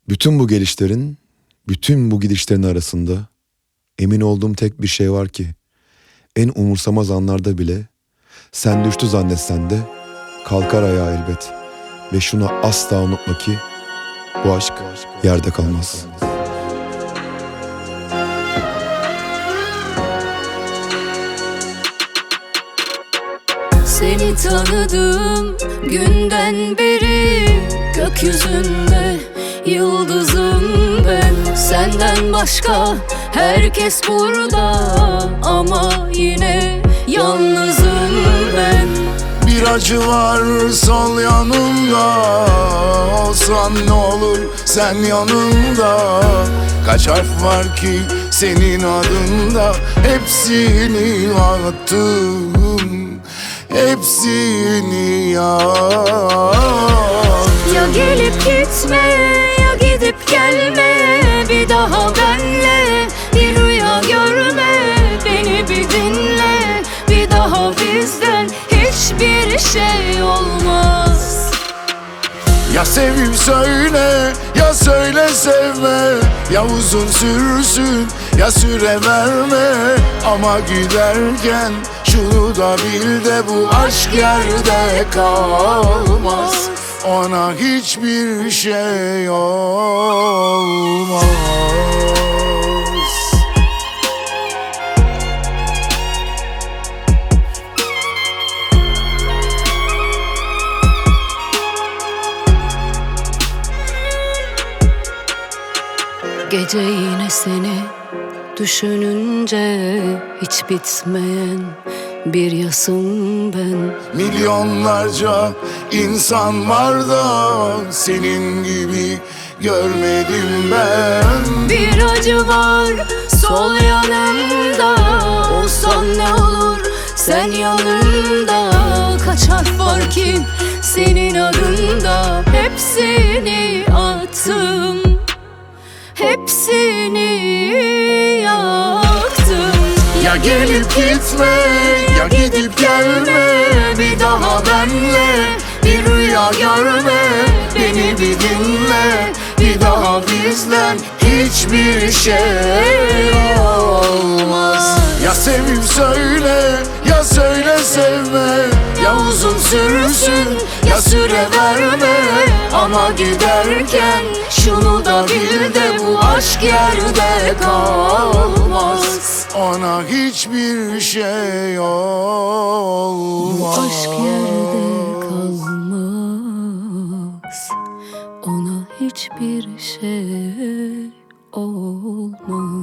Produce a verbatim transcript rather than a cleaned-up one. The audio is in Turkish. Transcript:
Bütün bu gelişlerin, bütün bu gidişlerin arasında emin olduğum tek bir şey var ki en umursamaz anlarda bile sen düştü zannetsen de kalkar ayağa elbet. Ve şunu asla unutma ki bu aşk yerde kalmaz. Seni tanıdığım günden beri gökyüzünde yıldızım ben. Senden başka herkes burada ama yine yalnızım ben. Bir acı var sol yanımda, olsan ne olur sen yanımda. Kaç harf var ki senin adında, hepsini attım, hepsini yaz. Ya gelip gitme ya gidip gelme, bir daha benle bir rüya görme. Beni bir dinle, bir daha bizden hiçbir şey olmaz. Ya sevim söyle, ya söyle sevme. Ya uzun sürsün, ya süre verme. Ama giderken şunu da bil de bu aşk yerde kalmaz. Ona hiçbir şey olmaz. Gece yine seni düşününce hiç bitmeyen bir yasım ben. Milyonlarca insan var da senin gibi görmedim ben. Bir acı var sol yanımda, olsan ne olur sen yanımda. Kaç harf var ki senin adında, hepsini attım, hepsini yaktım. Ya gelip gitme, ya gidip gelme. Bir daha benle bir rüya görme. Beni bir dinle, bir daha bizden hiçbir şey olmaz. Ya sevim söyle, ya söyle sevme. Ya uzun sürsün, ya süre verme. Ama giderken şunu da bil de bu aşk yerde kalmaz. Ona hiçbir şey olmaz. Bu aşk yerde kalmaz. Ona hiçbir şey olmaz.